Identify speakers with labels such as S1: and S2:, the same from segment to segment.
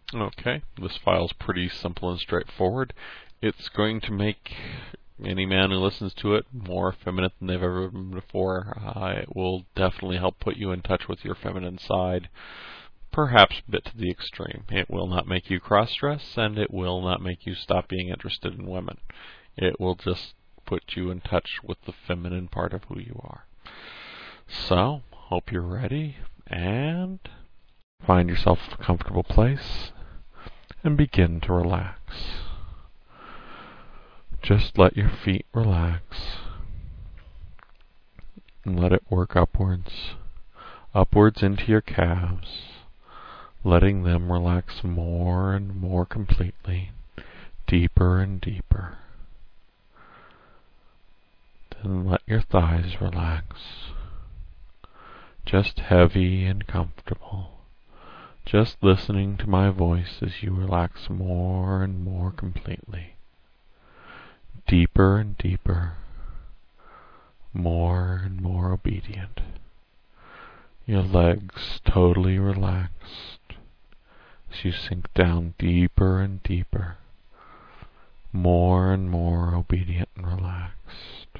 S1: Okay, this file's pretty simple and straightforward. It's going to make any man who listens to it more effeminate than they've ever been before. It will definitely help put you in touch with your feminine side, perhaps a bit to the extreme. It will not make you cross-dress, and it will not make you stop being interested in women. It will just put you in touch with the feminine part of who you are. So, hope you're ready, and find yourself a comfortable place and begin to relax. Just let your feet relax and let it work upwards into your calves, letting them relax more and more completely, deeper and deeper. Then let your thighs relax, just heavy and comfortable. Just listening to my voice as you relax more and more completely. Deeper and deeper. More and more obedient. Your legs totally relaxed as you sink down deeper and deeper. More and more obedient and relaxed.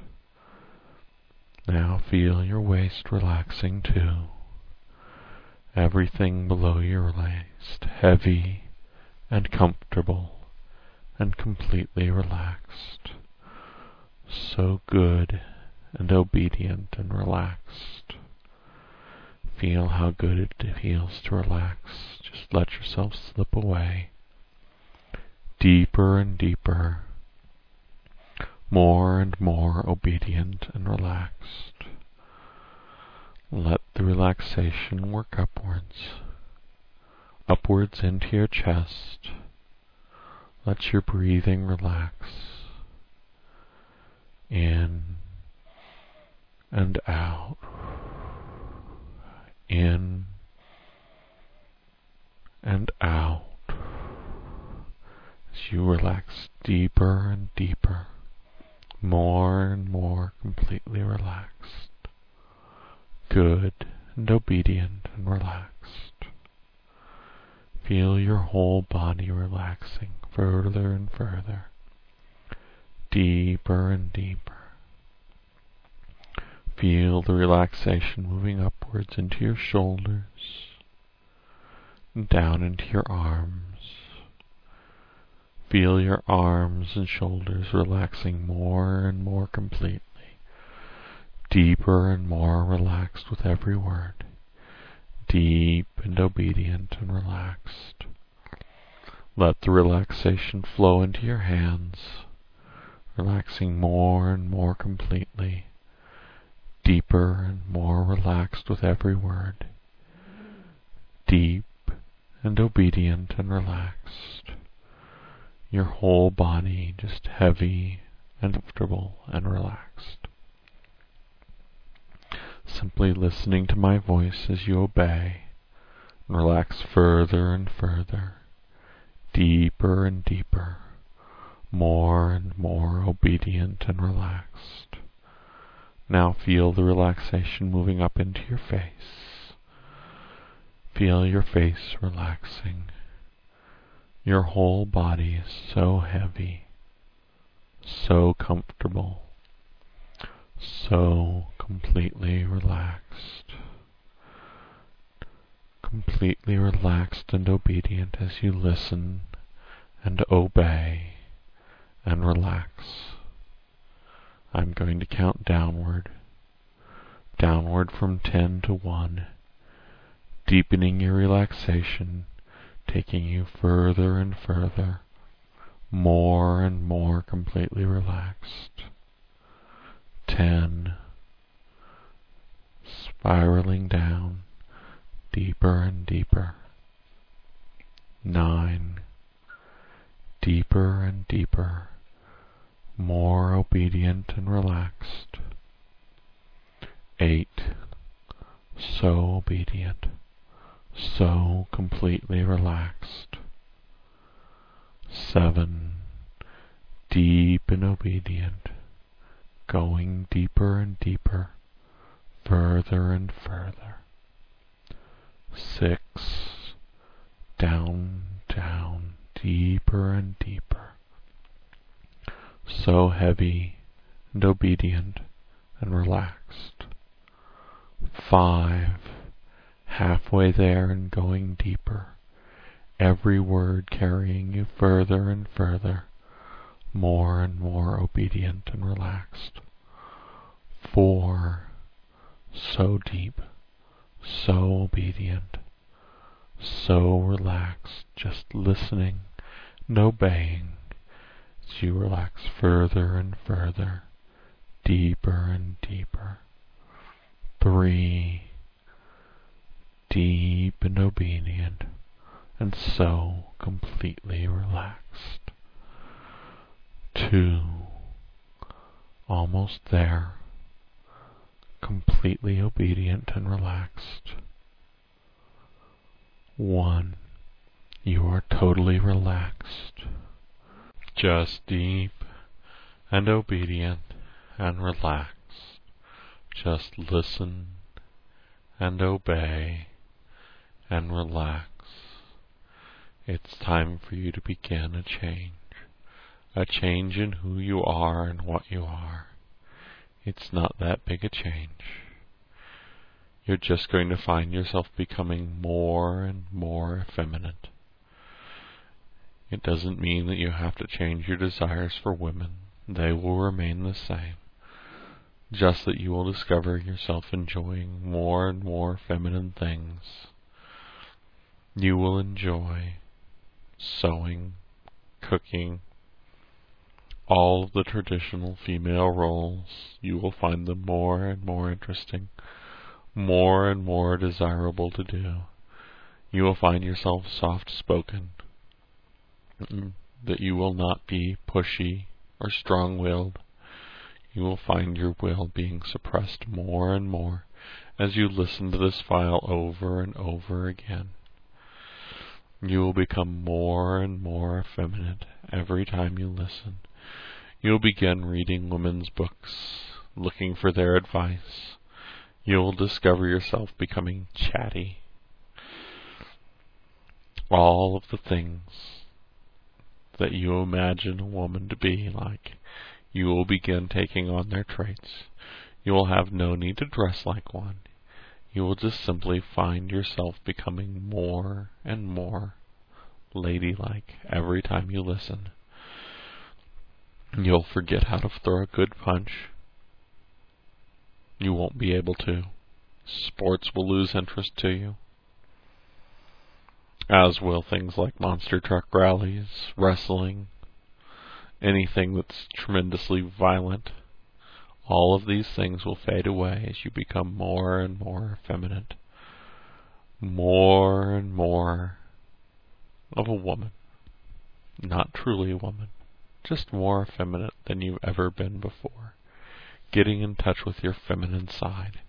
S1: Now feel your waist relaxing too. Everything below your waist heavy and comfortable and completely relaxed. So good and obedient and relaxed. Feel how good it feels to relax. Just let yourself slip away. Deeper and deeper. More and more obedient and relaxed. Let the relaxation work upwards into your chest. Let your breathing relax. In and out. In and out. As you relax deeper and deeper. More and more completely relaxed. Good and obedient and relaxed. Feel your whole body relaxing further and further. Deeper and deeper. Feel the relaxation moving upwards into your shoulders and down into your arms. Feel your arms and shoulders relaxing more and more completely. Deeper and more relaxed with every word. Deep and obedient and relaxed. Let the relaxation flow into your hands, relaxing more and more completely. Deeper and more relaxed with every word. Deep and obedient and relaxed. Your whole body just heavy and comfortable and relaxed. Simply listening to my voice as you obey, and relax further and further, deeper and deeper, more and more obedient and relaxed. Now feel the relaxation moving up into your face. Feel your face relaxing. Your whole body is so heavy, so comfortable, so completely relaxed. Completely relaxed and obedient as you listen and obey and relax. I'm going to count downward from 10 to 1, deepening your relaxation, taking you further and further, more and more completely relaxed. 10, spiraling down, deeper and deeper. 9, deeper and deeper, more obedient and relaxed. 8, so obedient, so completely relaxed. 7, deep and obedient, going deeper and deeper, further and further. 6, down to deeper and deeper. So heavy and obedient and relaxed. 5. Halfway there and going deeper. Every word carrying you further and further, more and more obedient and relaxed. 4. So deep, so obedient, so relaxed, just listening and obeying as you relax further and further, deeper and deeper. 3. Deep and obedient, and so completely relaxed. 2. Almost there, completely obedient and relaxed. 1. You are totally relaxed, just deep and obedient and relaxed. Just listen and obey and relax. It's time for you to begin a change in who you are and what you are. It's not that big a change. You're just going to find yourself becoming more and more effeminate. It doesn't mean that you have to change your desires for women. They will remain the same. Just that you will discover yourself enjoying more and more feminine things. You will enjoy sewing, cooking, all of the traditional female roles. You will find them more and more interesting, more and more desirable to do. You will find yourself soft-spoken, that you will not be pushy or strong-willed. You will find your will being suppressed more and more as you listen to this file over and over again. You will become more and more effeminate every time you listen. You will begin reading women's books, looking for their advice. You will discover yourself becoming chatty. All of the things that you imagine a woman to be like, you will begin taking on their traits. You will have no need to dress like one. You will just simply find yourself becoming more and more ladylike every time you listen. You'll forget how to throw a good punch. You won't be able to. Sports will lose interest to you, as will things like monster truck rallies, wrestling, anything that's tremendously violent. All of these things will fade away as you become more and more effeminate, more and more of a woman. Not truly a woman, just more effeminate than you've ever been before. Getting in touch with your feminine side.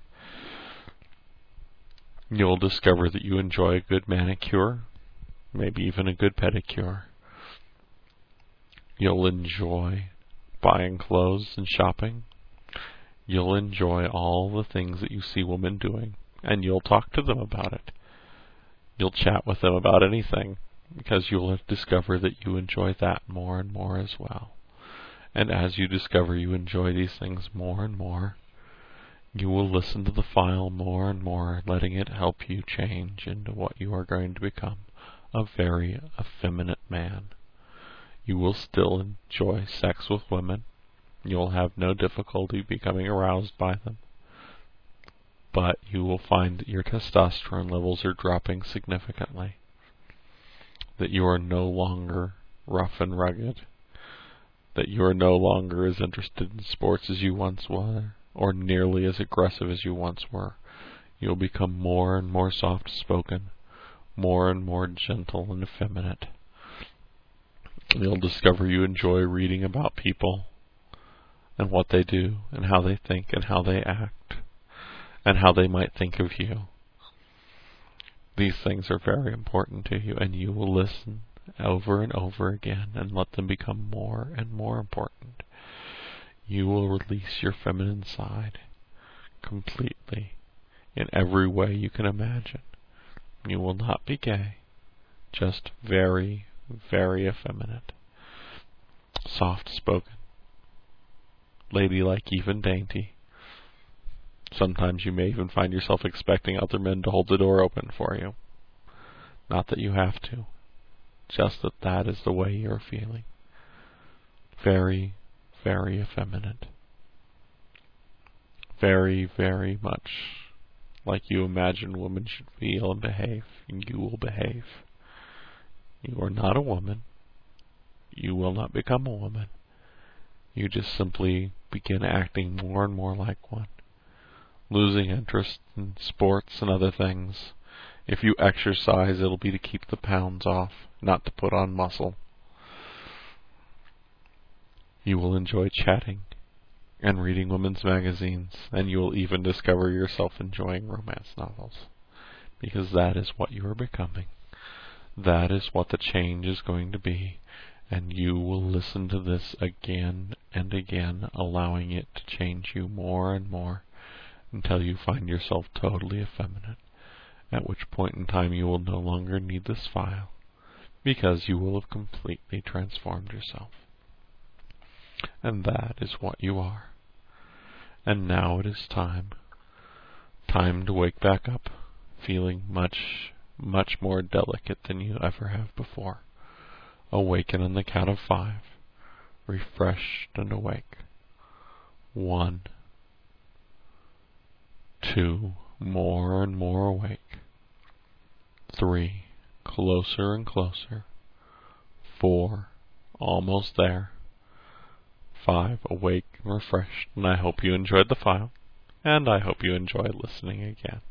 S1: You'll discover that you enjoy a good manicure, maybe even a good pedicure. You'll enjoy buying clothes and shopping. You'll enjoy all the things that you see women doing, and you'll talk to them about it. You'll chat with them about anything, because you'll discover that you enjoy that more and more as well. And as you discover you enjoy these things more and more, you will listen to the file more and more, letting it help you change into what you are going to become, a very effeminate man. You will still enjoy sex with women. You'll have no difficulty becoming aroused by them. But you will find that your testosterone levels are dropping significantly. That you are no longer rough and rugged. That you are no longer as interested in sports as you once were, or nearly as aggressive as you once were. You'll become more and more soft-spoken, more and more gentle and effeminate. You'll discover you enjoy reading about people, and what they do, and how they think, and how they act, and how they might think of you. These things are very important to you, and you will listen over and over again and let them become more and more important. You will release your feminine side completely in every way you can imagine. You will not be gay, just very, very effeminate, soft-spoken, ladylike, even dainty. Sometimes you may even find yourself expecting other men to hold the door open for you. Not that you have to, just that that is the way you're feeling. Very, very effeminate. Very, very much like you imagine women should feel and behave, and you will behave. You are not a woman. You will not become a woman. You just simply begin acting more and more like one, losing interest in sports and other things. If you exercise, it'll be to keep the pounds off, not to put on muscle. You will enjoy chatting and reading women's magazines, and you will even discover yourself enjoying romance novels, because that is what you are becoming. That is what the change is going to be, and you will listen to this again and again, allowing it to change you more and more until you find yourself totally effeminate, at which point in time you will no longer need this file, because you will have completely transformed yourself. And that is what you are. And now it is time to wake back up, feeling much, much more delicate than you ever have before. Awaken on the count of 5, refreshed and awake. 1, 2, more and more awake. 3, closer and closer. 4, almost there. 5, awake and refreshed, and I hope you enjoyed the file, and I hope you enjoyed listening again.